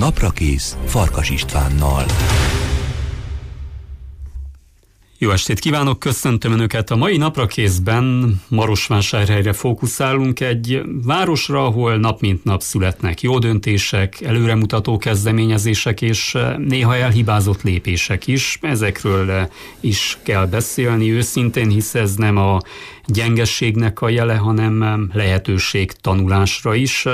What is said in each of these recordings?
Naprakész Farkas Istvánnal. Jó estét kívánok, köszöntöm Önöket! A mai Naprakészben Marosvásárhelyre fókuszálunk, egy városra, ahol nap mint nap születnek jó döntések, előremutató kezdeményezések és néha elhibázott lépések is. Ezekről is kell beszélni őszintén, hisz ez nem a gyengességnek a jele, hanem lehetőség tanulásra is.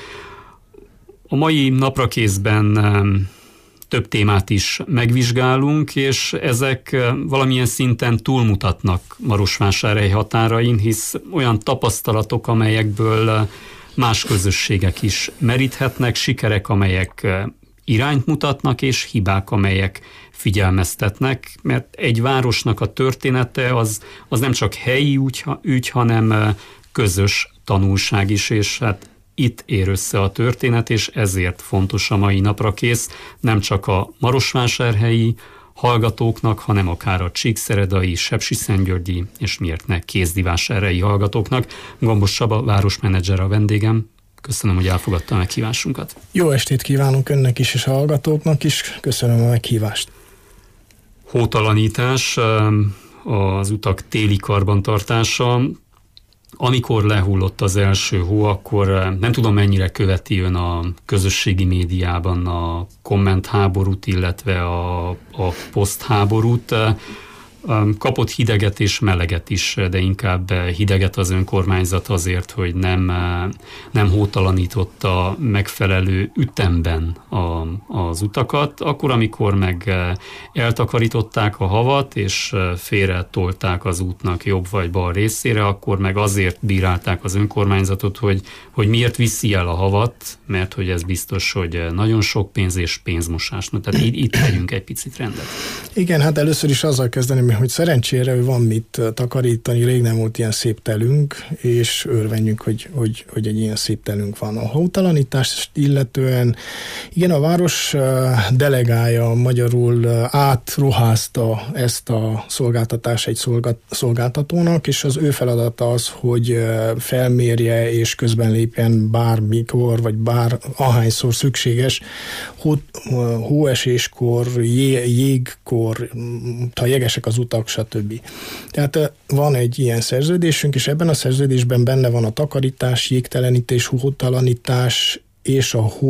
A mai Naprakészben több témát is megvizsgálunk, és ezek valamilyen szinten túlmutatnak Marosvásárhely határain, hisz olyan tapasztalatok, amelyekből más közösségek is meríthetnek, sikerek, amelyek irányt mutatnak, és hibák, amelyek figyelmeztetnek, mert egy városnak a története az nem csak helyi ügy, hanem közös tanulság is, és hát itt ér össze a történet, és ezért fontos a mai Naprakész, nem csak a marosvásárhelyi hallgatóknak, hanem akár a csíkszeredai, sepsiszentgyörgyi, és miért ne kézdivásárhelyi hallgatóknak. Gombos Csaba városmenedzser a vendégem. Köszönöm, hogy elfogadta a meghívásunkat. Jó estét kívánunk önnek is, és a hallgatóknak is. Köszönöm a meghívást. Hótalanítás, az utak téli karbantartása. Amikor lehullott az első hó, akkor nem tudom, mennyire követi ön a közösségi médiában a kommentháborút, illetve a posztháborút. Kapott hideget és meleget is, de inkább hideget az önkormányzat azért, hogy nem hótalanította megfelelő ütemben az utakat. Akkor, amikor meg eltakarították a havat, és félre tolták az útnak jobb vagy bal részére, akkor meg azért bírálták az önkormányzatot, hogy miért viszi el a havat, mert hogy ez biztos, hogy nagyon sok pénz és pénzmosás. Na, tehát itt tegyünk egy picit rendet. Igen, hát először is azzal kezdeném, hogy szerencsére van mit takarítani, rég nem volt ilyen szép telünk, és örvenjük, hogy egy ilyen szép telünk van. A hótalanítást illetően, igen, a város delegálja, magyarul átruházta ezt a szolgáltatást egy szolgáltatónak, és az ő feladata az, hogy felmérje és közben lépjen bármikor, vagy ahányszor szükséges, hóeséskor, jégkor, ha jegesek az utak, stb. Tehát van egy ilyen szerződésünk, és ebben a szerződésben benne van a takarítás, jégtelenítés, hótalanítás és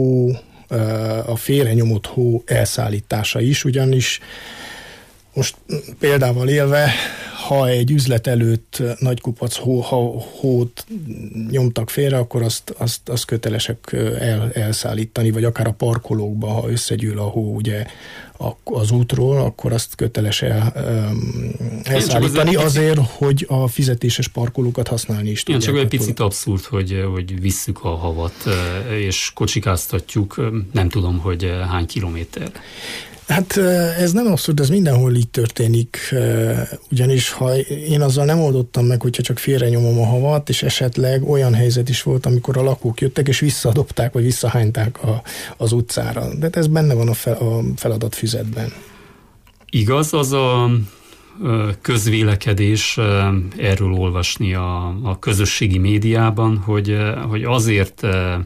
a félrenyomott hó elszállítása is, ugyanis most példával élve, ha egy üzlet előtt nagy kupac hót nyomtak félre, akkor azt kötelesek elszállítani, vagy akár a parkolókba, ha összegyűl a hó ugye az útról, akkor azt köteles elszállítani azért, hogy a fizetéses parkolókat használni is tudják. Csak egy picit abszurd, hogy visszük a havat, és kocsikáztatjuk, nem tudom, hogy hány kilométer. Hát ez nem abszurd, ez mindenhol így történik, ugyanis ha én azzal nem oldottam meg, hogyha csak félrenyomom a havat, és esetleg olyan helyzet is volt, amikor a lakók jöttek, és visszadobták, vagy visszahányták az utcára. De ez benne van a feladatfüzetben. Igaz az a közvélekedés, erről olvasni a közösségi médiában, hogy azért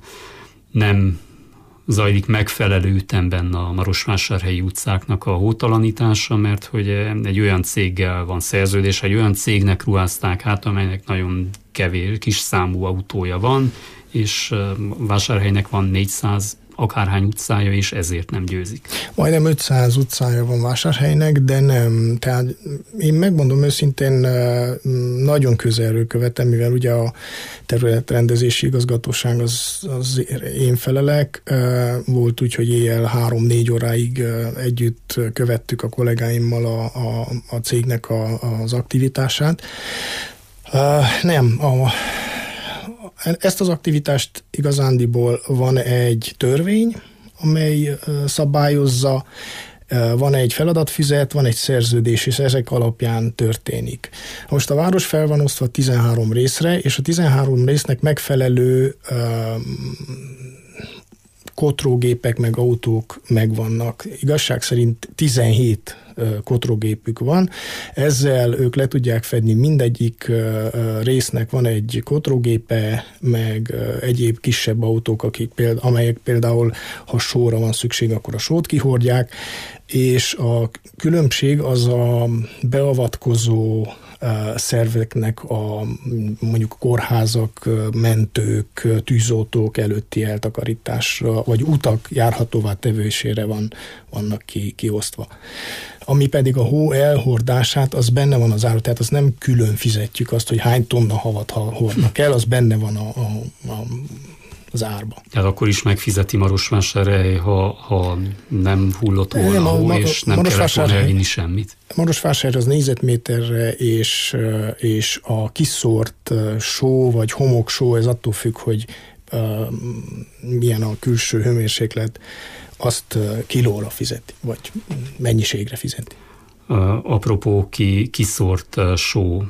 nem zajlik megfelelő ütemben a marosvásárhelyi utcáknak a hótalanítása, mert hogy egy olyan céggel van szerződés, egy olyan cégnek ruházták át, amelynek nagyon kis számú autója van, és Vásárhelynek van 400 akárhány utcája, és ezért nem győzik. Majdnem 500 utcája van Vásárhelynek, de nem. Tehát én megmondom őszintén, nagyon közelről követem, mivel ugye a területrendezési igazgatóság az én felelek. Volt úgy, hogy éjjel 3-4 óráig együtt követtük a kollégáimmal a cégnek az aktivitását. Ezt az aktivitást igazándiból van egy törvény, amely szabályozza, van egy feladatfüzet, van egy szerződés, és ezek alapján történik. Most a város fel van osztva 13 részre, és a 13 résznek megfelelő kotrógépek meg autók megvannak. Igazság szerint 17 kotrógépük van. Ezzel ők le tudják fedni, mindegyik résznek van egy kotrógépe, meg egyéb kisebb autók, amelyek például, ha sóra van szükség, akkor a sót kihordják, és a különbség az a beavatkozó szerveknek mondjuk kórházak, mentők, tűzoltók előtti eltakarításra, vagy utak járhatóvá tevésére vannak kiosztva. Ami pedig a hó elhordását, az benne van az áru, tehát az nem külön fizetjük azt, hogy hány tonna havat hordnak el, az benne van az árba. Tehát akkor is megfizeti Marosvásárhely, ha nem hullott volna a hó, és nem kellett volna elvinni semmit? Marosvásárhely az négyzetméterre, és a kiszórt só, vagy homoksó, ez attól függ, hogy milyen a külső hőmérséklet, azt kilóra fizeti, vagy mennyiségre fizeti. Apropó kiszórt só,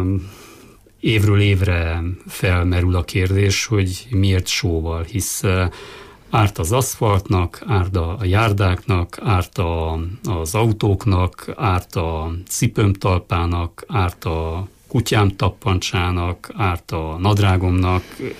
évről évre felmerül a kérdés, hogy miért sóval, hisz árt az aszfaltnak, árt a járdáknak, árt az autóknak, árt a cipőmtalpának, árt a kutyám tappancsának, árt a nadrágomnak,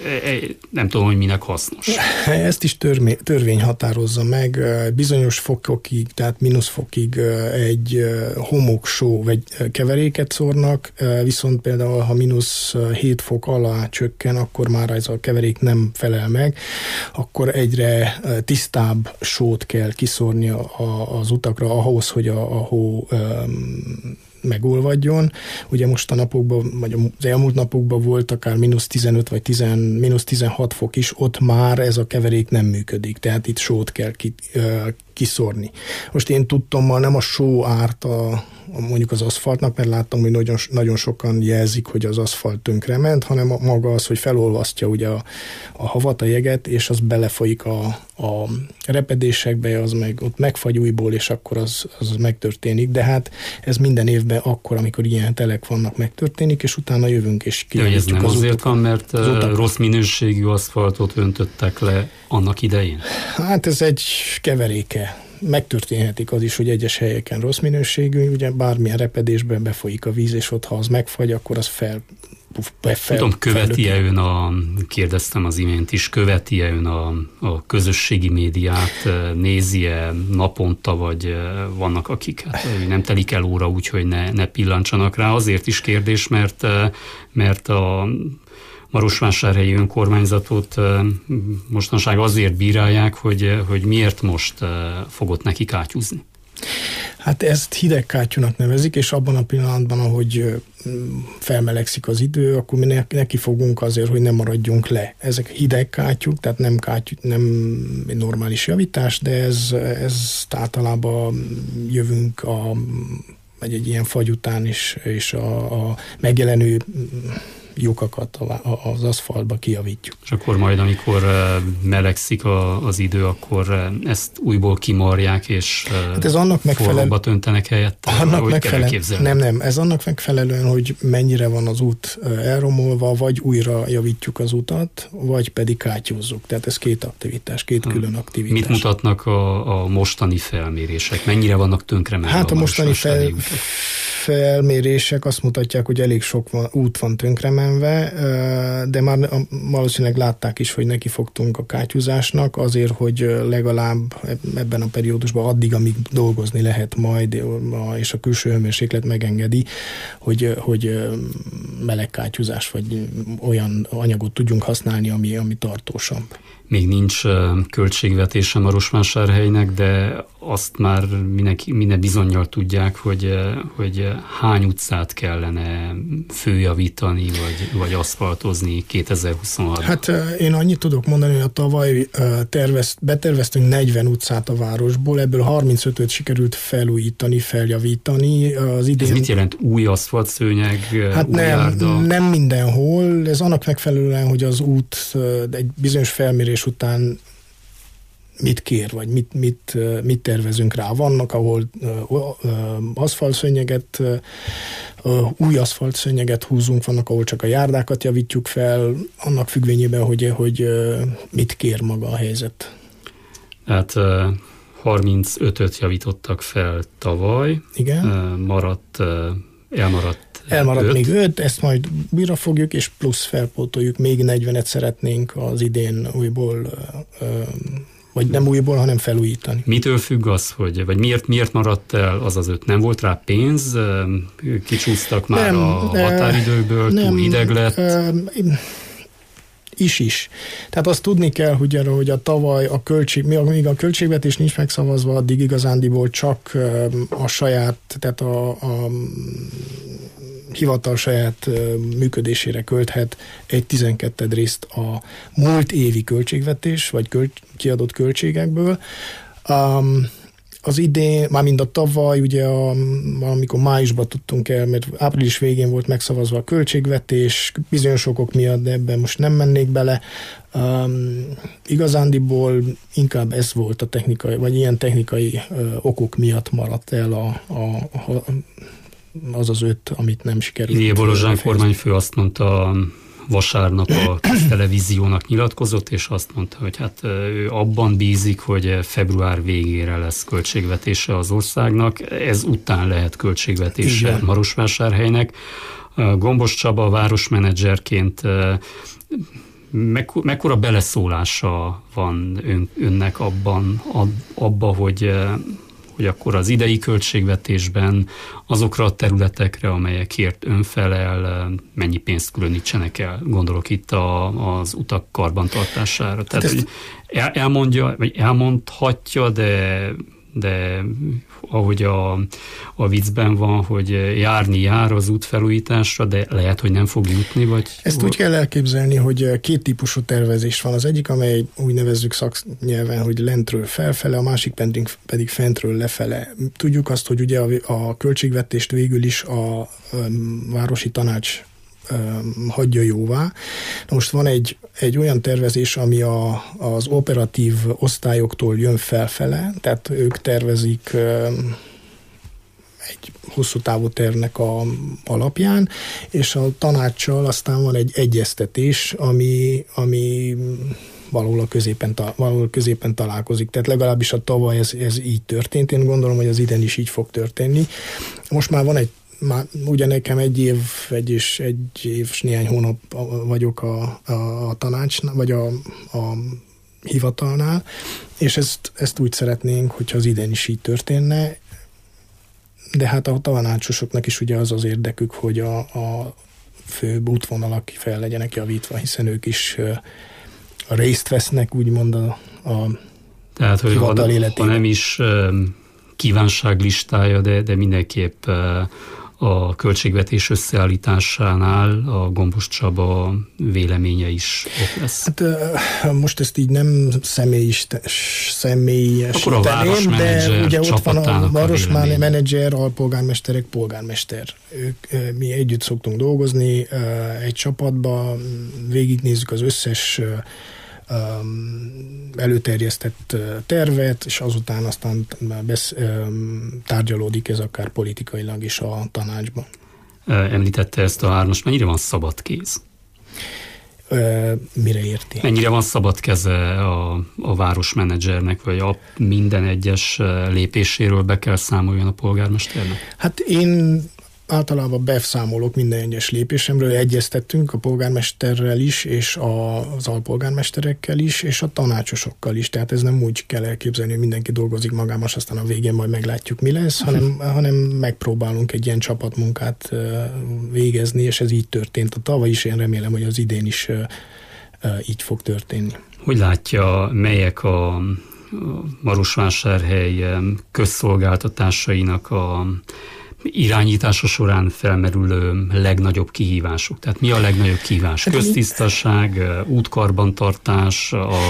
nem tudom, hogy minek hasznos. Ezt is törvény határozza meg, bizonyos fokokig, tehát mínuszfokig egy homoksó vagy keveréket szórnak, viszont például, ha -7 fok alá csökken, akkor már ez a keverék nem felel meg, akkor egyre tisztább sót kell kiszórni az utakra ahhoz, hogy a hó megolvadjon. Ugye most a napokban, vagy az elmúlt napokban volt akár -15 vagy -16 fok is, ott már ez a keverék nem működik, tehát itt sót kell kiszórni. Most én tudtommal nem a só árt mondjuk az aszfaltnak, mert láttam, hogy nagyon sokan jelzik, hogy az aszfalt tönkrement, hanem maga az, hogy felolvasztja ugye a havat, a jeget, és az belefolyik a repedésekbe, az meg ott megfagy újból, és akkor az megtörténik. De hát ez minden évben akkor, amikor ilyen telek vannak, megtörténik, és utána jövünk, és kijavítjuk az utakat. Ez nem azért van, mert rossz minőségű aszfaltot öntöttek le annak idején? Hát ez egy keveréke. Megtörténhetik az is, hogy egyes helyeken rossz minőségű, ugye bármilyen repedésben befolyik a víz, és ott, ha az megfagy, akkor az tudom, követi-e ön kérdeztem az imént is, követi-e ön a közösségi médiát, nézi-e naponta, vagy vannak akik nem telik el óra úgy, hogy ne pillantsanak rá. Azért is kérdés, mert a Marosvásárhelyi önkormányzatot mostanság azért bírálják, hogy miért most fogott neki kátyúzni. Hát ezt hidegkátyúnak nevezik, és abban a pillanatban, ahogy felmelegszik az idő, akkor mi neki fogunk azért, hogy ne maradjunk le. Ezek hidegkátyúk, tehát nem egy normális javítás, de ez általában jövünk egy ilyen fagy után is, és a megjelenő lyukakat az aszfaltba kijavítjuk. És akkor majd, amikor melegszik az idő, akkor ezt újból kimarják, és hát ez annak forróbbat öntenek helyette? Nem, ez annak megfelelően, hogy mennyire van az út elromolva, vagy újra javítjuk az utat, vagy pedig kátyúzzuk. Tehát ez két külön aktivitás. Mit mutatnak a mostani felmérések? Mennyire vannak tönkremenve? Hát a mostani felmérések azt mutatják, hogy elég sok út van tönkremenve, de már valószínűleg látták is, hogy neki fogtunk a kátyúzásnak, azért, hogy legalább ebben a periódusban addig, amíg dolgozni lehet majd, és a külső hőmérséklet megengedi, hogy meleg kátyúzás, vagy olyan anyagot tudjunk használni, ami tartósabb. Még nincs költségvetése Marosvásárhelynek, de azt már minden bizonnyal tudják, hogy hány utcát kellene főjavítani, vagy aszfaltozni 2026-ban. Hát én annyit tudok mondani, hogy a tavaly beterveztünk 40 utcát a városból, ebből 35-öt sikerült felújítani, feljavítani. Az idén... Ez mit jelent? Új aszfaltszőnyeg, hát új járda? Nem mindenhol. Ez annak megfelelően, hogy az út egy bizonyos felmérés után mit kér, vagy mit tervezünk rá. Vannak, ahol aszfaltszőnyeget, új aszfaltszőnyeget húzunk, vannak, ahol csak a járdákat javítjuk fel, annak függvényében, hogy mit kér maga a helyzet. Hát 35-öt javítottak fel tavaly. Igen. Elmaradt még 5, ezt majd újra fogjuk, és plusz felpótoljuk, még 40-et szeretnénk az idén újból, vagy nem újból, hanem felújítani. Mitől függ az, vagy miért maradt el az 5? Nem volt rá pénz? Kicsúsztak már a határidőkből? Túl hideg lett? Is. Tehát azt tudni kell, hogy a tavaly míg a költségvetés nincs megszavazva, addig igazándiból csak a saját, tehát a hivatal saját működésére költhet egy 12. részt a múlt évi költségvetés, vagy kiadott költségekből. Az idén, mármint a tavaly, ugye valamikor májusban tudtunk el, mert április végén volt megszavazva a költségvetés, bizonyos okok miatt, de ebben most nem mennék bele. Igazándiból inkább ez volt a technikai, vagy ilyen technikai okok miatt maradt el az 5, amit nem sikerült. Ilye Bolozsán kormányfő azt mondta, vasárnap a televíziónak nyilatkozott, és azt mondta, hogy hát ő abban bízik, hogy február végére lesz költségvetése az országnak, ez után lehet költségvetése igen. Marosvásárhelynek. Gombos Csaba városmenedzserként mekkora beleszólása van önnek abba, hogy akkor az idei költségvetésben azokra a területekre, amelyekért ön felel, mennyi pénzt különítsenek el? Gondolok itt az utak karbantartására. Tehát, hogy elmondja, vagy elmondhatja, de ahogy a viccben van, hogy járni jár az útfelújításra, de lehet, hogy nem fog jutni, vagy... Ezt úgy kell elképzelni, hogy két típusú tervezés van. Az egyik, amely úgy nevezzük szaknyelven, hogy lentről felfele, a másik pedig fentről lefele. Tudjuk azt, hogy ugye a költségvetést végül is a városi tanács hagyja jóvá. Na most van egy olyan tervezés, ami az operatív osztályoktól jön felfele, tehát ők tervezik egy hosszú távú tervnek alapján, és a tanácssal aztán van egy egyeztetés, ami valahol középen találkozik. Tehát legalábbis a tavaly ez így történt. Én gondolom, hogy az idén is így fog történni. Most már ugye nekem egy év és néhány hónap vagyok a tanácsnál, vagy a hivatalnál, és ezt úgy szeretnénk, hogyha az idén is így történne, de hát a tanácsosoknak is ugye az érdekük, hogy a főbb útvonalak fel legyenek javítva, hiszen ők is részt vesznek, úgymond a tehát, hogy hivatal életében. Ha nem is kívánságlistája, de mindenképp a költségvetés összeállításánál a Gombos Csaba véleménye is ott lesz. Hát most ezt így nem személyesíteném, de ugye ott van a városmenedzser, alpolgármesterek, polgármester. Mi együtt szoktunk dolgozni egy csapatba, végignézzük az összes előterjesztett tervet, és azután tárgyalódik ez akár politikailag is a tanácsban. Említette ezt a 3-as, mennyire van szabad kéz? Mire érti? Mennyire van szabad keze a városmenedzsernek, vagy minden egyes lépéséről be kell számoljon a polgármesternek? Hát én általában beszámolok minden egyes lépésemről, egyeztettünk a polgármesterrel is, és az alpolgármesterekkel is, és a tanácsosokkal is. Tehát ez nem úgy kell elképzelni, hogy mindenki dolgozik magában, aztán a végén majd meglátjuk, mi lesz, hanem megpróbálunk egy ilyen csapatmunkát végezni, és ez így történt a tavaly is, én remélem, hogy az idén is így fog történni. Hogy látja, melyek a Marosvásárhely közszolgáltatásainak a irányítása során felmerülő legnagyobb kihívások? Tehát mi a legnagyobb kihívás? Köztisztaság, útkarbantartás,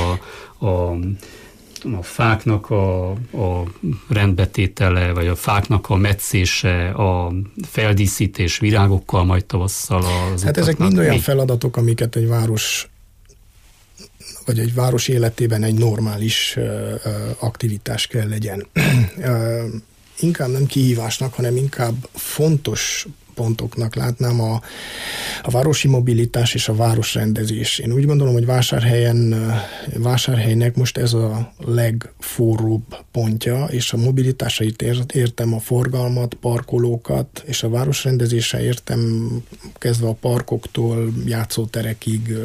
a fáknak a rendbetétele, vagy a fáknak a metszése, a feldíszítés virágokkal majd tavasszal az hát ezek mind olyan feladatok, amiket egy város vagy egy város életében egy normális aktivitás kell legyen. Inkább nem kihívásnak, hanem inkább fontos pontoknak látnám a városi mobilitás és a városrendezés. Én úgy gondolom, hogy Vásárhelynek most ez a legforróbb pontja, és a mobilitásra itt értem a forgalmat, parkolókat, és a városrendezésre értem kezdve a parkoktól, játszóterekig,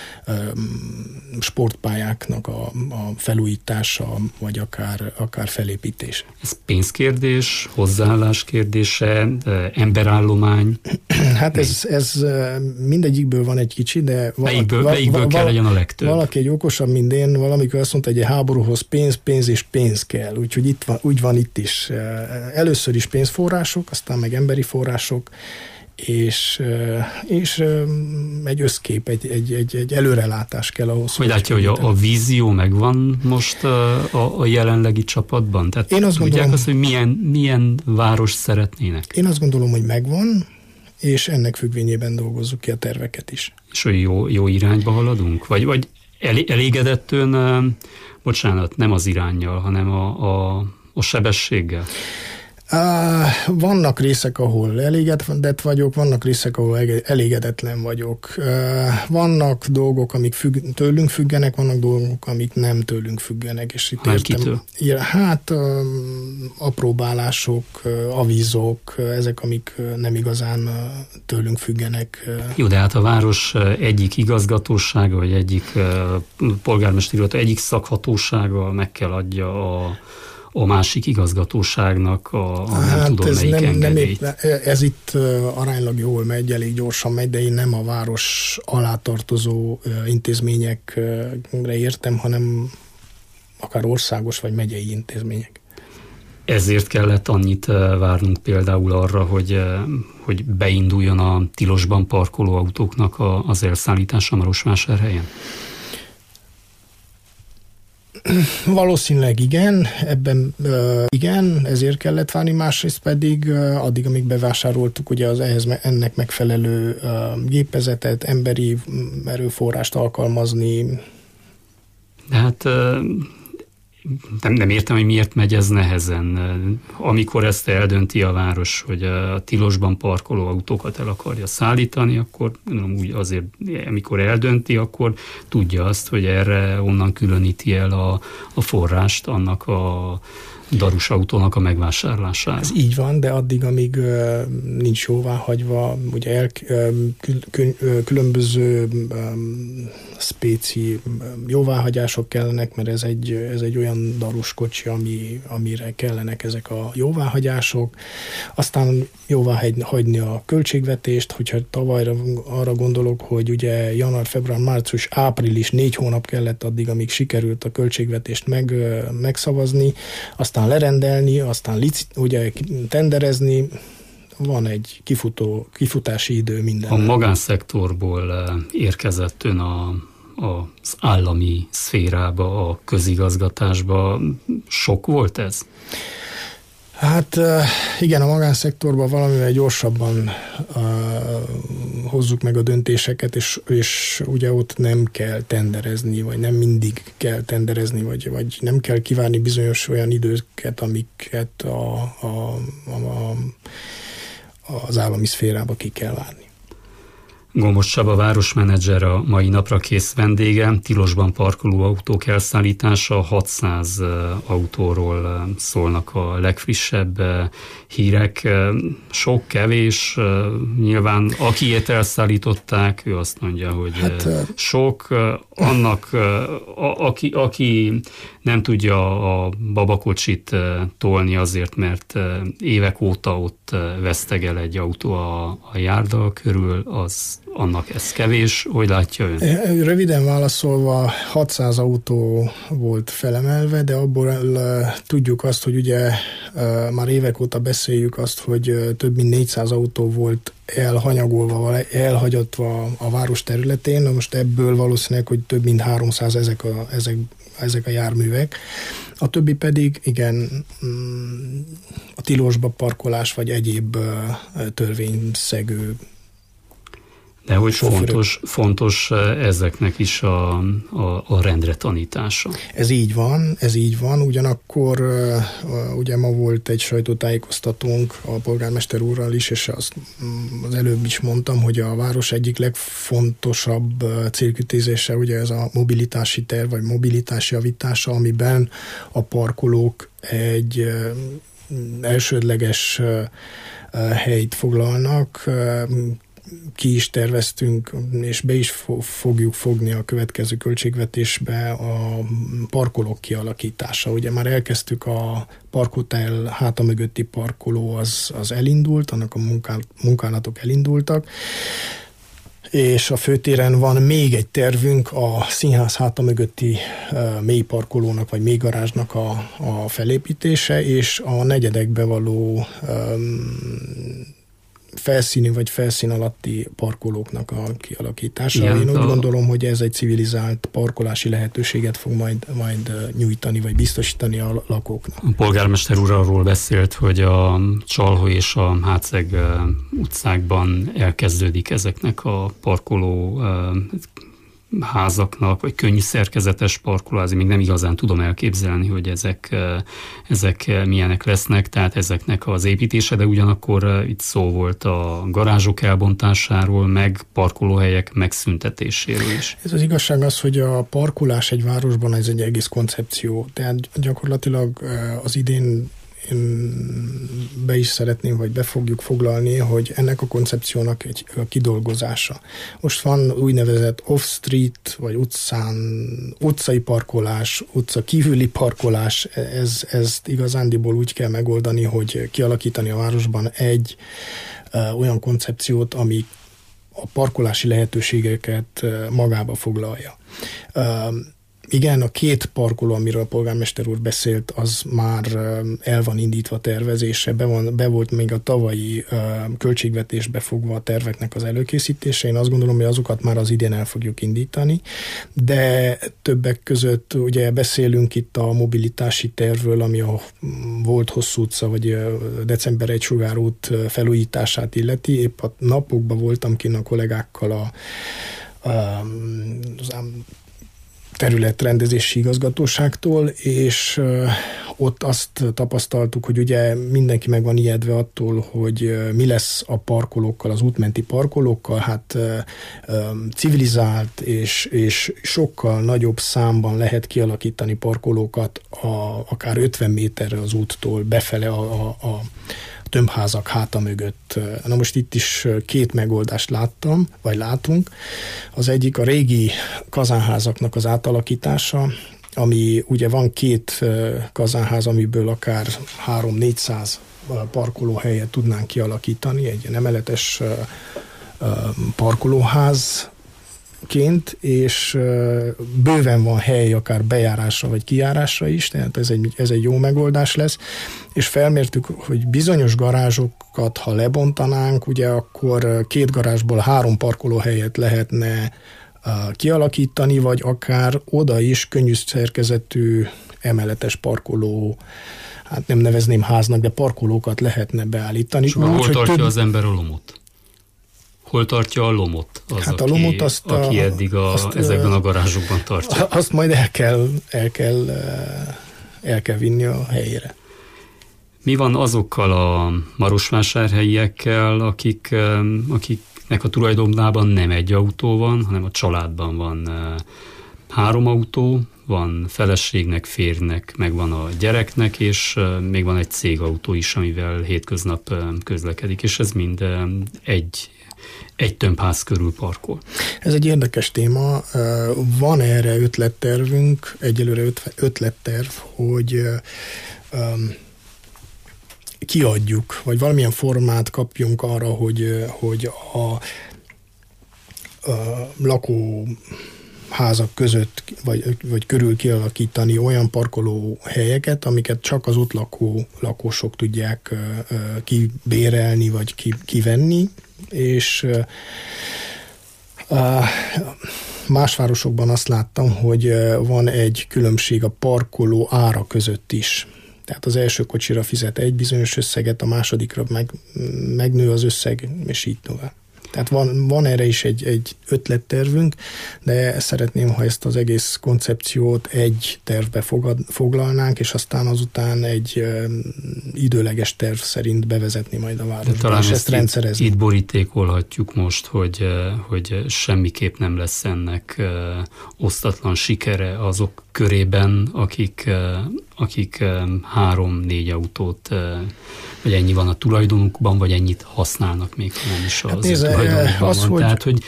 sportpályáknak a felújítása, vagy akár felépítése. Ez pénzkérdés, hozzáállás kérdése, emberállomány? Hát ez mindegyikből van egy kicsi, de melyikből kell legyen a legtöbb? Valaki egy okosabb, mint én, valamikor azt mondta, hogy egy háborúhoz pénz kell. Úgyhogy úgy van itt is. Először is pénzforrások, aztán meg emberi források, és egy összkép, egy előrelátás kell ahhoz. Hogy látja, hogy a vízió megvan most a jelenlegi csapatban? Tehát én azt gondolom, azt, hogy milyen város szeretnének? Én azt gondolom, hogy megvan, és ennek függvényében dolgozzuk ki a terveket is. És hogy jó irányba haladunk? Vagy elégedettön, bocsánat, nem az iránnyal, hanem a sebességgel? Vannak részek, ahol elégedett vagyok, vannak részek, ahol elégedetlen vagyok. Vannak dolgok, amik tőlünk függenek, vannak dolgok, amik nem tőlünk függenek. És itt kitől? Hát apróbálások, avízok, ezek, amik nem igazán tőlünk függenek. Jó, de hát a város egyik igazgatósága, vagy egyik polgármesteri egyik szakhatósága meg kell adja a másik igazgatóságnak nem tudom melyik engedélyt. Ez itt aránylag jól megy, elég gyorsan megy, de én nem a város alá tartozó intézményekre értem, hanem akár országos vagy megyei intézmények. Ezért kellett annyit várnunk például arra, hogy beinduljon a tilosban parkoló autóknak az elszállítása Marosvásárhelyen? Valószínűleg igen, ebben igen, ezért kellett várni, másrészt pedig addig, amíg bevásároltuk ugye ennek megfelelő gépezetet, emberi erőforrást alkalmazni. De hát nem értem, hogy miért megy ez nehezen. Amikor ezt eldönti a város, hogy a tilosban parkoló autókat el akarja szállítani, akkor úgy azért, amikor eldönti, akkor tudja azt, hogy erre onnan különíti el a forrást annak a darus autónak a megvásárlására. Ez így van, de addig, amíg nincs jóváhagyva, ugye különböző spéci jóváhagyások kellenek, mert ez egy olyan darus kocsi, amire kellenek ezek a jóváhagyások. Aztán jóváhagyni a költségvetést, hogyha tavalyra arra gondolok, hogy ugye január, február, március, április 4 hónap kellett addig, amíg sikerült a költségvetést megszavazni, aztán lerendelni, aztán ugye tenderezni, van egy kifutási idő minden. A magánszektorból érkezett ön az állami szférába, a közigazgatásba. Sok volt ez? Hát igen, a magánszektorban valamivel gyorsabban hozzuk meg a döntéseket, és ugye ott nem kell tenderezni, vagy nem mindig kell tenderezni, vagy nem kell kivárni bizonyos olyan időket, amiket az állami szférába ki kell várni. Gombos Csaba városmenedzser a mai napra kész vendége. Tilosban parkoló autók elszállítása, 600 autóról szólnak a legfrissebb hírek. Sok, kevés, nyilván akiét elszállították, ő azt mondja, hogy sok. Annak, aki nem tudja a babakocsit tolni azért, mert évek óta ott vesztegel egy autó a járda körül, annak ez kevés. Hogy látja ön? Röviden válaszolva, 600 autó volt felemelve, de abból tudjuk azt, hogy ugye már évek óta beszéljük azt, hogy több mint 400 autó volt elhanyagolva, elhagyatva a város területén. Na most ebből valószínűleg, hogy több mint 300 ezek a járművek. A többi pedig, igen, a tilosba parkolás, vagy egyéb törvényszegő. De hogy fontos ezeknek is a rendre tanítása. Ez így van, ugyanakkor ugye ma volt egy sajtótájékoztatónk a polgármester úrral is, és azt az előbb is mondtam, hogy a város egyik legfontosabb célkütézése ugye ez a mobilitási terv, vagy mobilitás javítása, amiben a parkolók egy elsődleges helyt foglalnak. Ki is terveztünk, és be is fogjuk fogni a következő költségvetésbe a parkolók kialakítása. Ugye már elkezdtük a parkhotel háta mögötti parkoló, az elindult, annak a munkálatok elindultak, és a főtéren van még egy tervünk a színház háta mögötti mély parkolónak, vagy mély garázsnak a felépítése, és a negyedekbe való felszíni vagy felszín alatti parkolóknak a kialakítása. Igen, én úgy gondolom, hogy ez egy civilizált parkolási lehetőséget fog majd nyújtani, vagy biztosítani a lakóknak. A polgármester úr arról beszélt, hogy a Csalhó és a Hátszeg utcákban elkezdődik ezeknek a parkoló házaknak, vagy könnyű szerkezetes parkolóházi, még nem igazán tudom elképzelni, hogy ezek milyenek lesznek, tehát ezeknek az építése, de ugyanakkor itt szó volt a garázsok elbontásáról, meg parkolóhelyek megszüntetéséről is. Ez az igazság az, hogy a parkolás egy városban ez egy egész koncepció, tehát gyakorlatilag az idén be is szeretném, vagy be fogjuk foglalni, hogy ennek a koncepciónak a kidolgozása. Most van úgynevezett off-street, vagy utcai parkolás, utca kívüli parkolás, ezt igazándiból úgy kell megoldani, hogy kialakítani a városban egy olyan koncepciót, ami a parkolási lehetőségeket magába foglalja. Igen, a két parkoló, amiről a polgármester úr beszélt, az már el van indítva tervezésre, be volt még a tavalyi költségvetésbe fogva a terveknek az előkészítése. Én azt gondolom, hogy azokat már az idén el fogjuk indítani, de többek között ugye beszélünk itt a mobilitási tervről, ami a volt Hosszú utca, vagy december 1 sugárút felújítását illeti. Épp a napokban voltam kint a kollégákkal az területrendezési igazgatóságtól, és ott azt tapasztaltuk, hogy ugye mindenki meg van ijedve attól, hogy mi lesz a parkolókkal, az útmenti parkolókkal, hát civilizált és sokkal nagyobb számban lehet kialakítani parkolókat akár 50 méterre az úttól befele a tömbházak háta mögött. Na most itt is két megoldást látunk. Az egyik a régi kazánházaknak az átalakítása, ami ugye van két kazánház, amiből akár 300-400 parkolóhelyet tudnánk kialakítani, egy emeletes parkolóház, és bőven van hely akár bejárásra vagy kijárásra is, tehát ez egy jó megoldás lesz, és felmértük, hogy bizonyos garázsokat, ha lebontanánk, ugye akkor 2 garázsból 3 parkolóhelyet lehetne kialakítani, vagy akár oda is könnyű szerkezetű emeletes parkoló, hát nem nevezném háznak, de parkolókat lehetne beállítani. És hol tartja az ember a lomot? Hol tartja a lomot? Hát a lomot aki eddig ezekben a garázsokban tartja. Azt majd el kell vinni a helyére. Mi van azokkal a marosvásárhelyiekkel, akiknek a tulajdonában nem egy autó van, hanem a családban van 3 autó, van feleségnek, férjnek, meg van a gyereknek, és még van egy cégautó is, amivel hétköznap közlekedik, és ez mind egy tömbház körül parkol. Ez egy érdekes téma. Van erre ötlettervünk, egyelőre ötletterv, hogy kiadjuk, vagy valamilyen formát kapjunk arra, hogy a lakóházak között, vagy körül kialakítani olyan parkolóhelyeket, amiket csak az ott lakósok tudják kibérelni, vagy kivenni, és más városokban azt láttam, hogy van egy különbség a parkoló ára között is. Tehát az első kocsira fizet egy bizonyos összeget, a másodikra megnő az összeg, és így tovább. Tehát van erre is egy ötlettervünk, de szeretném, ha ezt az egész koncepciót egy tervbe foglalnánk, és aztán azután egy időleges terv szerint bevezetni majd a városba. Talán ezt rendszerezni. Itt borítékolhatjuk most, hogy semmiképp nem lesz ennek osztatlan sikere azok körében, akik 3-4 autót, vagy ennyi van a tulajdonukban, vagy ennyit használnak még, ha nem is az tulajdonukban van. Tehát, hogy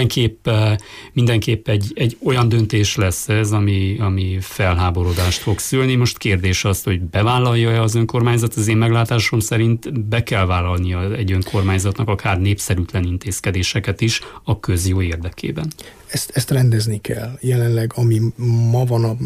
mindenképp egy olyan döntés lesz ez, ami felháborodást fog szülni. Most kérdés az, hogy bevállalja-e az önkormányzat? Az én meglátásom szerint be kell vállalnia egy önkormányzatnak akár népszerűtlen intézkedéseket is a közjó érdekében. Ezt rendezni kell. Jelenleg, ami ma van a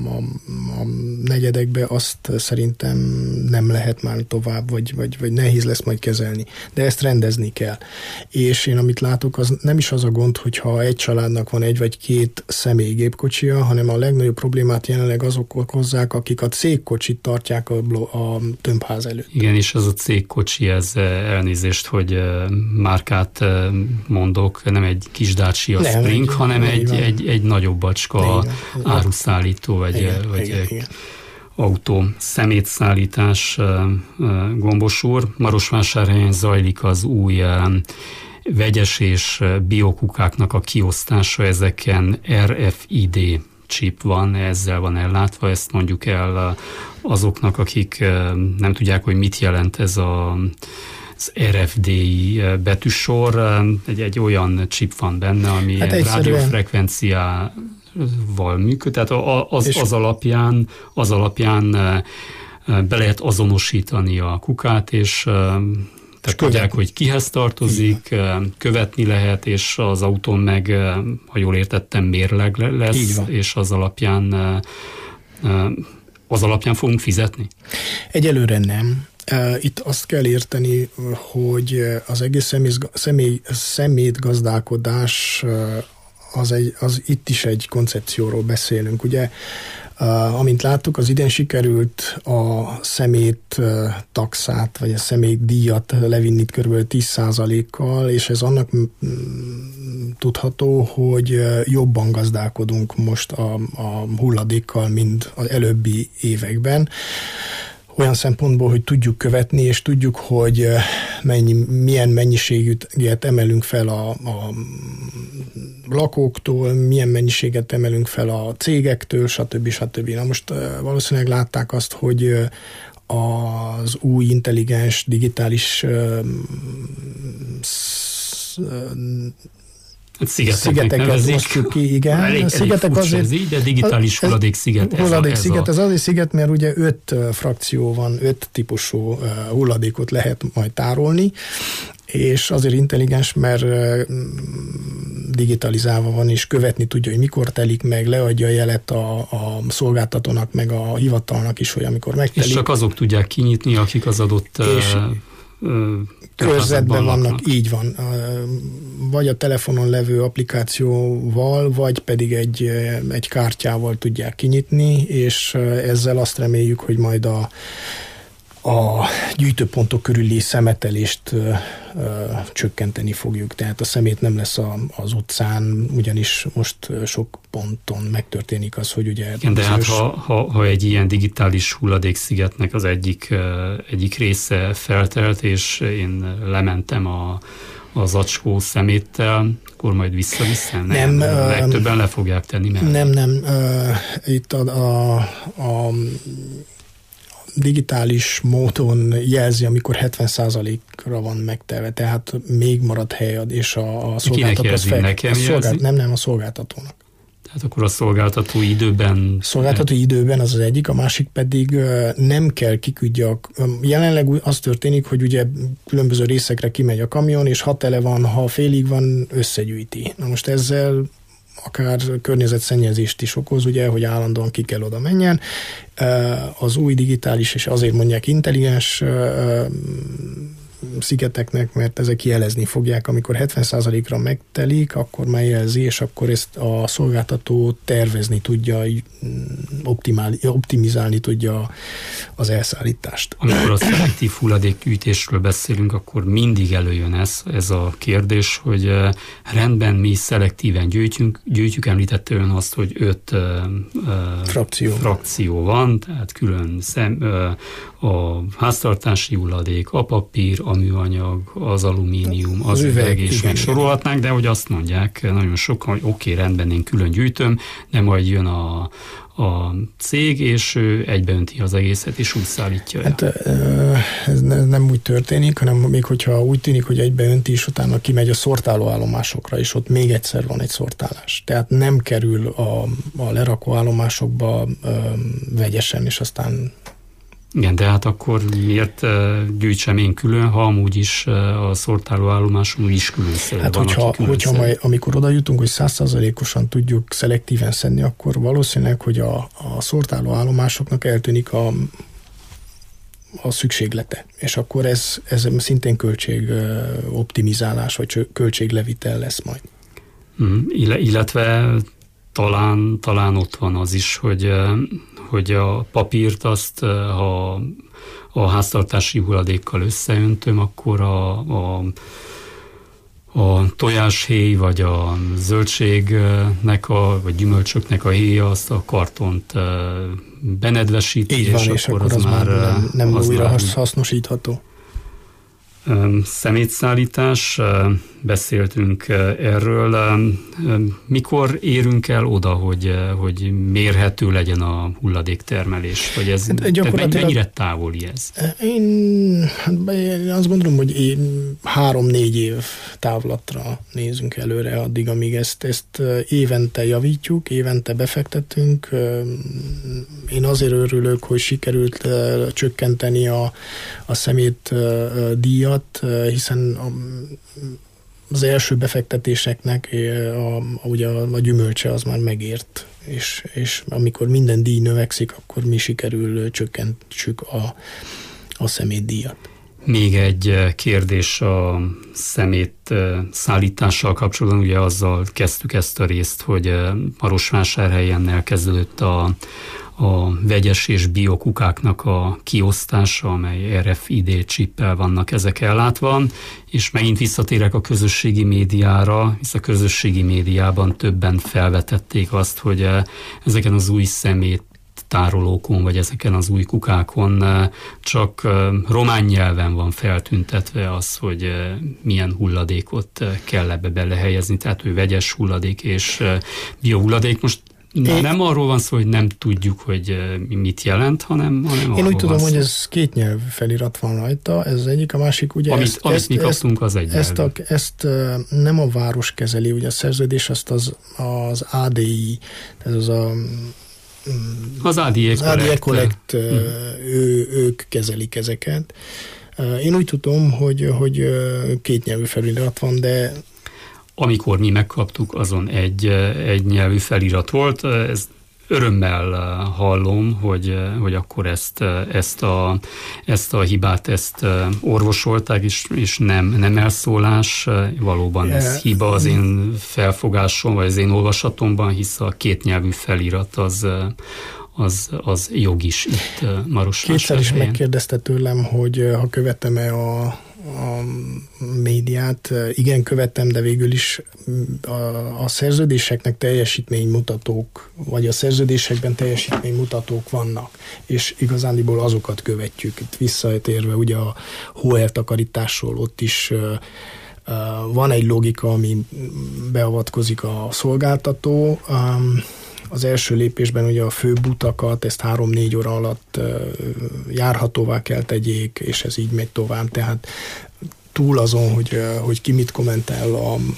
negyedekben, azt szerintem nem lehet már tovább, vagy nehéz lesz majd kezelni. De ezt rendezni kell. És én amit látok, az nem is az a gond, hogyha egy családnak van 1 vagy 2 személyi gépkocsia, hanem a legnagyobb problémát jelenleg azok okozzák, akik a cégkocsit tartják a tömbház előtt. Igen, és az a cégkocsi, ez elnézést, hogy márkát mondok, nem egy kis Dacia Spring, hanem egy nagyobb bacska áruszállító, vagy autó szemétszállítás. Gombos úr, Marosvásárhelyen zajlik az új vegyes és biokukáknak a kiosztása, ezeken RFID chip van, ezzel van ellátva, ezt mondjuk el azoknak, akik nem tudják, hogy mit jelent ez az RFID betűsor, egy olyan chip van benne, ami rádiófrekvenciával működ, tehát az alapján be lehet azonosítani a kukát, és tehát tudják, hogy kihez tartozik, követni lehet, és az autón meg, ha jól értettem, mérleg lesz, és az alapján fogunk fizetni? Egyelőre nem. Itt azt kell érteni, hogy az egész szemétgazdálkodás az itt is egy koncepcióról beszélünk. Ugye, amint láttuk, az idén sikerült a szemét taxát, vagy a szemét díjat levinni kb. 10%-kal, és ez annak tudható, hogy jobban gazdálkodunk most a hulladékkal, mint az előbbi években. Olyan szempontból, hogy tudjuk követni, és tudjuk, hogy milyen mennyiséget emelünk fel a lakóktól, milyen mennyiséget emelünk fel a cégektől, stb. Na most valószínűleg látták azt, hogy az új intelligens, digitális szigeteket osztjuk ki, igen. Elég azért, de digitális hulladéksziget. Hulladéksziget, ez azért sziget, mert ugye 5 frakció van, 5 típusú hulladékot lehet majd tárolni, és azért intelligens, mert digitalizálva van, és követni tudja, hogy mikor telik meg, leadja a jelet a szolgáltatónak, meg a hivatalnak is, hogy amikor megtelik. És csak azok tudják kinyitni, akik az adott körzetben vannak, így van. Vagy a telefonon levő applikációval, vagy pedig egy kártyával tudják kinyitni, és ezzel azt reméljük, hogy majd a gyűjtőpontok körüli szemetelést csökkenteni fogjuk. Tehát a szemét nem lesz az utcán, ugyanis most sok ponton megtörténik az, hogy ugye... Igen, de hát ha egy ilyen digitális hulladékszigetnek az egyik része feltelt, és én lementem a zacskó szeméttel, akkor majd vissza-vissza? Nem, legtöbben le fogják tenni. Nem. Itt a digitális módon jelzi, amikor 70%-ra van megtelve, tehát még marad hely, és a szolgáltató... Nem, a szolgáltatónak. Tehát akkor a szolgáltató időben... Szolgáltató időben az egyik, a másik pedig nem kell kiküldjak. Jelenleg az történik, hogy ugye különböző részekre kimegy a kamion, és ha tele van, ha félig van, összegyűjti. Na most ezzel akár környezetszennyezést is okoz, ugye, hogy állandóan ki kell oda menjen. Az új digitális, és azért mondják intelligens szigeteknek, mert ezek jelezni fogják, amikor 70%-ra megtelik, akkor már jelzi, és akkor ezt a szolgáltató tervezni tudja, optimizálni tudja az elszállítást. Amikor a szelektív hulladékgyűjtésről beszélünk, akkor mindig előjön ez a kérdés, hogy rendben mi szelektíven gyűjtjük, említette ön azt, hogy 5 frakció van, tehát külön a háztartási hulladék, a papír, a műanyag, az alumínium, az üveg, és még sorolhatnánk, de hogy azt mondják nagyon sokan, hogy oké, rendben, én külön gyűjtöm, de majd jön a cég, és ő egybeönti az egészet, és úgy szállítja. Hát ez nem úgy történik, hanem még hogyha úgy tűnik, hogy egybeönti, és utána kimegy a szortálóállomásokra, és ott még egyszer van egy szortálás. Tehát nem kerül a lerakóállomásokba vegyesen, és aztán... Igen, de hát akkor miért gyűjtsem én külön, ha amúgy is a szortálóállomáson is külön hát van, hogyha majd, amikor oda jutunk, hogy 100%-osan tudjuk szelektíven szedni, akkor valószínűleg, hogy a szortálóállomásoknak eltűnik a szükséglete. És akkor ez szintén költségoptimizálás, vagy költséglevitel lesz majd. Illetve talán ott van az is, hogy a papírt azt, ha a háztartási hulladékkal összeöntöm, akkor a tojáshéj, vagy a zöldségnek, vagy gyümölcsöknek a héja, azt a kartont benedvesíti, így van, és akkor az már nem újra hasznosítható. Szemétszállítás, beszéltünk erről. Mikor érünk el oda, hogy mérhető legyen a hulladéktermelés? Vagy ez mennyire távoli ez? Én azt gondolom, hogy 3-4 év távlatra nézünk előre addig, amíg ezt évente javítjuk, évente befektetünk. Én azért örülök, hogy sikerült csökkenteni a szemét díjat, hiszen az első befektetéseknek ugye a gyümölcse az már megért, és amikor minden díj növekszik, akkor mi sikerül csökkentsük a szemétdíjat. Még egy kérdés a szemét szállítással kapcsolatban, ugye azzal kezdtük ezt a részt, hogy Marosvásárhelyen elkezdődött a vegyes és biokukáknak a kiosztása, amely RFID csippel vannak ezek ellátva, és megint visszatérek a közösségi médiára, hisz a közösségi médiában többen felvetették azt, hogy ezeken az új szemét tárolókon, vagy ezeken az új kukákon csak román nyelven van feltüntetve az, hogy milyen hulladékot kell ebbe belehelyezni, tehát ő vegyes hulladék és biohulladék. Most nem arról van szó, hogy nem tudjuk, hogy mit jelent, hanem én úgy tudom, hogy ez 2 nyelv felirat van rajta, ez az egyik, a másik ugye... Amit mi kaptunk, az egy ezt nem a város kezeli, ugye a szerződés, azt az ADI, tehát az ADI Collect, ők kezelik ezeket. Én úgy tudom, hogy 2 nyelvű felirat van, de amikor mi megkaptuk, azon egy nyelvű felirat volt. Ez örömmel hallom, hogy akkor ezt a hibát orvosolták, és nem elszólás. Valóban ez hiba az én felfogásom, vagy az én olvasatomban, hisz a 2 nyelvű felirat az jog is itt Marosvásárhelyen. Kétszer is megkérdezte tőlem, hogy ha követem-e a médiát. Igen, követtem, de végül is a szerződéseknek teljesítménymutatók, vagy a szerződésekben teljesítménymutatók vannak, és igazándiból azokat követjük. Itt visszatérve ugye a hóeltakarításról, ott is van egy logika, ami beavatkozik a szolgáltató. Az első lépésben ugye a főbb utakat, ezt 3-4 óra alatt járhatóvá kell tegyék, és ez így megy tovább. Tehát túl azon, hogy ki mit kommentál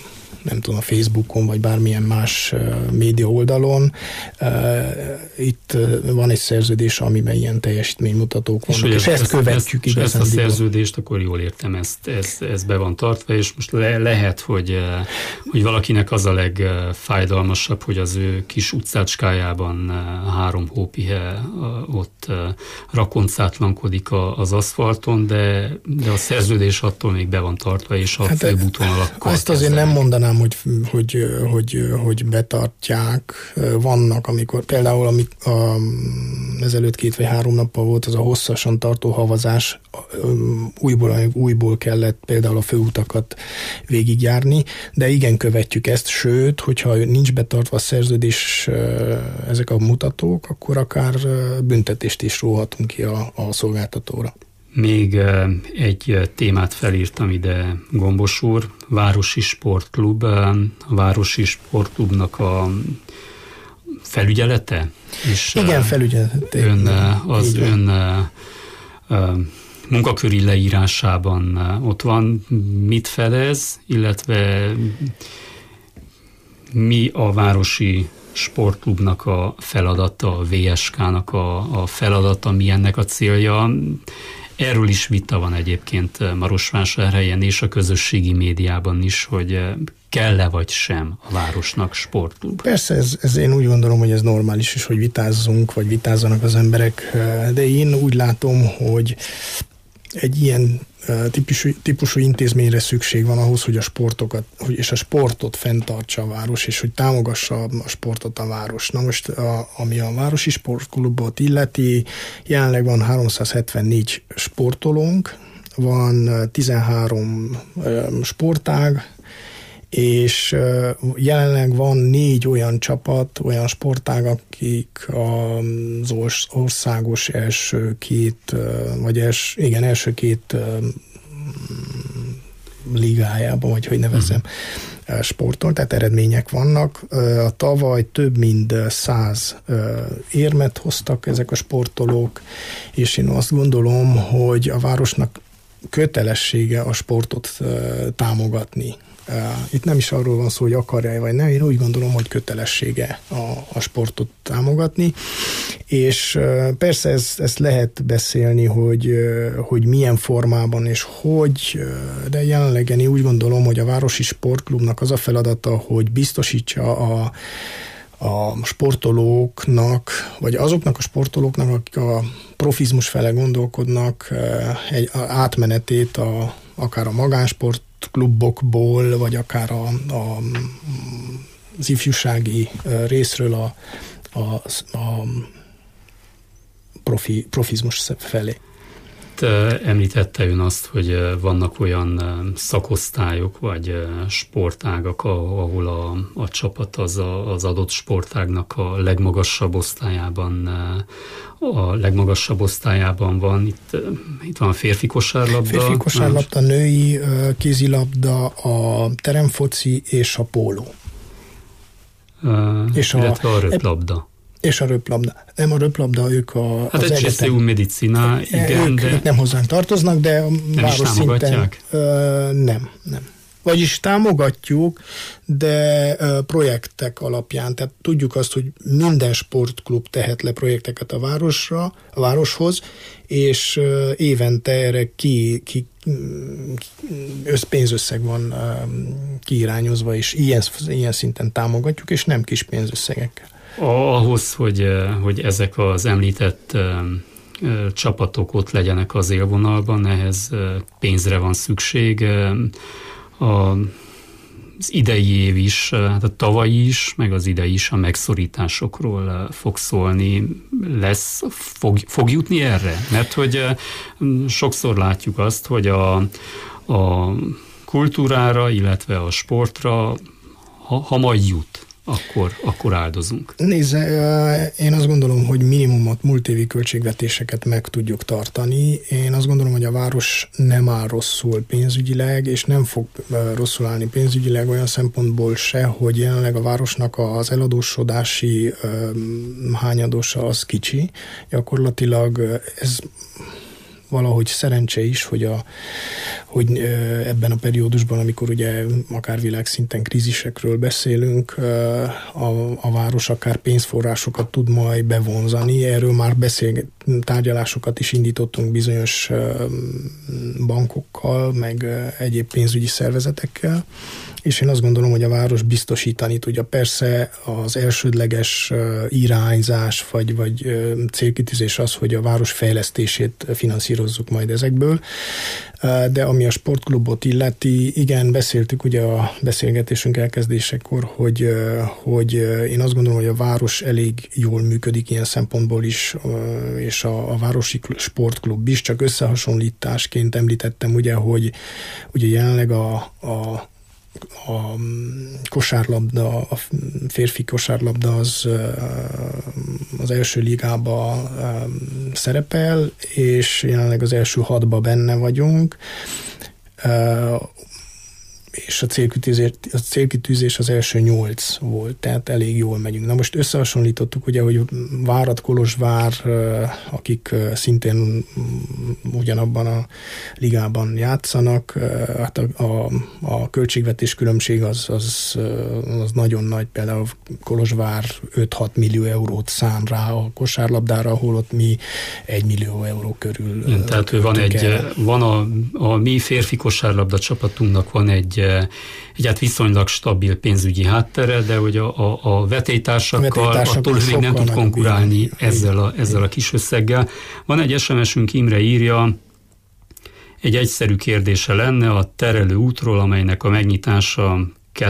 nem tudom, a Facebookon, vagy bármilyen más média oldalon. Itt van egy szerződés, amiben ilyen teljesítménymutatók vannak, és ezt követjük igazán. És ezt a szerződést, akkor jól értem, ez be van tartva, és most lehet, hogy valakinek az a legfájdalmasabb, hogy az ő kis utcácskájában 3 hópihe ott rakoncátlankodik az aszfalton, de a szerződés attól még be van tartva, és a főbb útvonalakkal azt azért nem mondanám, hogy betartják. Vannak, amikor például ezelőtt 2 vagy 3 nappal volt az a hosszasan tartó havazás, újból kellett például a főutakat végigjárni, de igen, követjük ezt, sőt, hogyha nincs betartva a szerződés, ezek a mutatók, akkor akár büntetést is róhatunk ki a szolgáltatóra. Még egy témát felírtam ide, Gombos úr, Városi Sportklub. A Városi Sportklubnak a felügyelete? És igen, felügyelete. Ön munkaköri leírásában ott van, mit fedez, illetve mi a Városi Sportklubnak a feladata, a VSK-nak a feladata, mi ennek a célja. Erről is vita van egyébként Marosvásárhelyen és a közösségi médiában is, hogy kell-e vagy sem a városnak sportklub. Persze, ez én úgy gondolom, hogy ez normális is, hogy vitázzunk, vagy vitázzanak az emberek, de én úgy látom, hogy egy ilyen típusú intézményre szükség van ahhoz, hogy a sportot fenntartsa a város, és hogy támogassa a sportot a város. Na most, ami a Városi Sportklubot illeti, jelenleg van 374 sportolónk, van 13 sportág, és jelenleg van 4 olyan csapat, olyan sportág, akik az országos első 2 ligájában, vagy hogy nevezem, sportol, tehát eredmények vannak. Tavaly több mint 100 érmet hoztak ezek a sportolók, és én azt gondolom, hogy a városnak kötelessége a sportot támogatni. Itt nem is arról van szó, hogy akarja vagy nem, én úgy gondolom, hogy kötelessége a sportot támogatni, és persze ezt lehet beszélni, hogy milyen formában és hogy, de jelenleg én úgy gondolom, hogy a Városi Sportklubnak az a feladata, hogy biztosítsa a sportolóknak, vagy azoknak a sportolóknak, akik a profizmus fele gondolkodnak, egy átmenetét akár a magánsport klubokból, vagy akár az ifjúsági részről a profizmus felé. Említette ön azt, hogy vannak olyan szakosztályok, vagy sportágak, ahol a csapat az adott sportágnak a legmagasabb osztályában van. Itt van a férfi kosárlabda. Férfi kosárlabda, női kézilabda, a teremfoci és a póló. Illetve a röplabda. És a röplabda. Nem a röplabda, ők az egyetem. Hát egy medicina, igen, ők nem hozzánk tartoznak, de város szinten nem. Vagyis támogatjuk, de projektek alapján. Tehát tudjuk azt, hogy minden sportklub tehet le projekteket a városhoz, és évente erre pénzösszeg van kiirányozva, és ilyen szinten támogatjuk, és nem kis pénzösszegekkel. Ahhoz, hogy ezek az említett csapatok ott legyenek az élvonalban, ehhez pénzre van szükség. Az idei év is, hát a tavalyi is, meg az idei is a megszorításokról fog szólni. Fog jutni erre? Mert hogy sokszor látjuk azt, hogy a kultúrára, illetve a sportra, ha majd jut, akkor áldozunk. Nézze, én azt gondolom, hogy minimumot múltévi költségvetéseket meg tudjuk tartani. Én azt gondolom, hogy a város nem áll rosszul pénzügyileg, és nem fog rosszul állni pénzügyileg olyan szempontból se, hogy jelenleg a városnak az eladósodási hányadosa az kicsi. Gyakorlatilag ez valahogy szerencse is, hogy ebben a periódusban, amikor ugye akár világszinten krízisekről beszélünk, a város akár pénzforrásokat tud majd bevonzani. Erről már tárgyalásokat is indítottunk bizonyos bankokkal, meg egyéb pénzügyi szervezetekkel, és én azt gondolom, hogy a város biztosítani tudja. Persze az elsődleges irányzás vagy célkitűzés az, hogy a város fejlesztését finanszírozzuk majd ezekből, de ami a sportklubot illeti, igen, beszéltük ugye a beszélgetésünk elkezdésekor, hogy én azt gondolom, hogy a város elég jól működik ilyen szempontból is, és a városi sportklub is, csak összehasonlításként említettem ugye, hogy ugye jelenleg a kosárlabda, a férfi kosárlabda az első ligában szerepel, és jelenleg az első 6-ban benne vagyunk, és a célkitűzés az első 8 volt, tehát elég jól megyünk. Na most összehasonlítottuk ugye, hogy Várad, Kolozsvár, akik szintén ugyanabban a ligában játszanak, hát a költségvetés különbség az nagyon nagy, például Kolozsvár 5-6 millió eurót szán rá a kosárlabdára, ahol ott mi 1 millió euró körül. Igen, tehát van a mi férfi kosárlabda csapatunknak van egy hát viszonylag stabil pénzügyi háttere, de hogy a vetélytársakkal attól még nem tud konkurálni ezzel a kis összeggel. Van egy SMS-ünk, Imre írja, egy egyszerű kérdése lenne a terelő útról, amelynek a megnyitása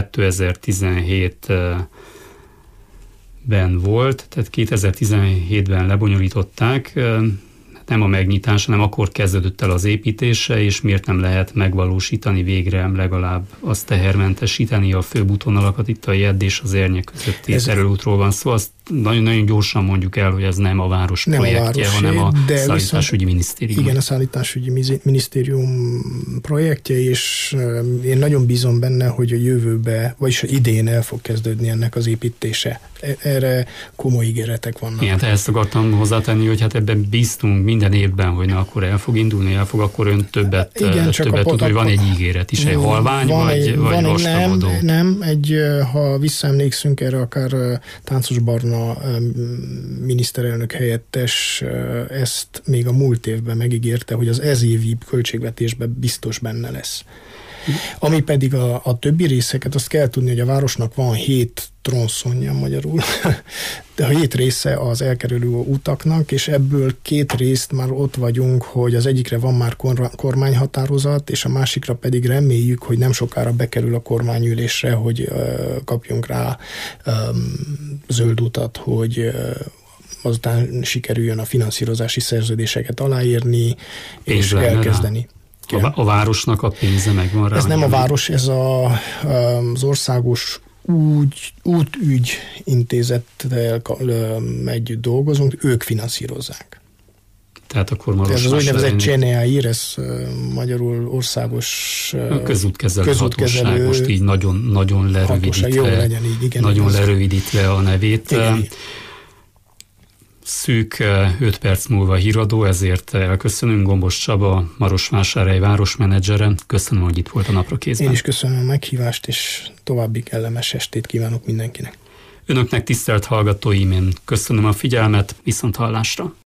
2017-ben volt, tehát 2017-ben lebonyolították, nem a megnyitás, hanem akkor kezdődött el az építése, és miért nem lehet megvalósítani végre legalább azt tehermentesíteni a főbb útvonalakat, itt a Jedd és az Ernyek közötti terülőútról van szó. Azt nagyon-nagyon gyorsan mondjuk el, hogy ez nem a város projektje, hanem a Szállításügyi Minisztérium. Igen, a Szállításügyi Minisztérium projektje, és én nagyon bízom benne, hogy a jövőbe, vagyis idén el fog kezdődni ennek az építése. Erre komoly ígéretek vannak. Igen, ezt akartam hozzátenni, hogy hát ebben bíztunk minden évben, hogy na akkor el fog indulni, akkor ön többet tud, hogy van egy ígéret is, egy halvány, vagy vastagodó. Nem, ha visszaemlékszünk erre, akár Táncos Barna miniszterelnök helyettes ezt még a múlt évben megígérte, hogy az ezévi költségvetésben biztos benne lesz. Ami pedig a többi részeket, azt kell tudni, hogy a városnak van 7 tronszonja magyarul, de a 7 része az elkerülő utaknak, és ebből 2 részt már ott vagyunk, hogy az egyikre van már kormányhatározat, és a másikra pedig reméljük, hogy nem sokára bekerül a kormányülésre, hogy kapjunk rá zöld utat, hogy azután sikerüljön a finanszírozási szerződéseket aláírni, és elkezdeni. A városnak a pénze megvan rá? Ez nem a város, ez az országos útügy intézettel együtt dolgozunk, ők finanszírozzák. Tehát akkor Marosvásárhelyen... Ez az úgynevezett CNEAIR, ez magyarul országos közútkezelő most így nagyon lerövidítve a nevét. Igen. Szűk 5 perc múlva híradó, ezért elköszönünk. Gombos Csaba, Marosvásárhely városmenedzsere. Köszönöm, hogy itt volt a Napra Kézben. Én is köszönöm a meghívást, és további kellemes estét kívánok mindenkinek. Önöknek, tisztelt hallgatóim, én köszönöm a figyelmet, viszont hallásra.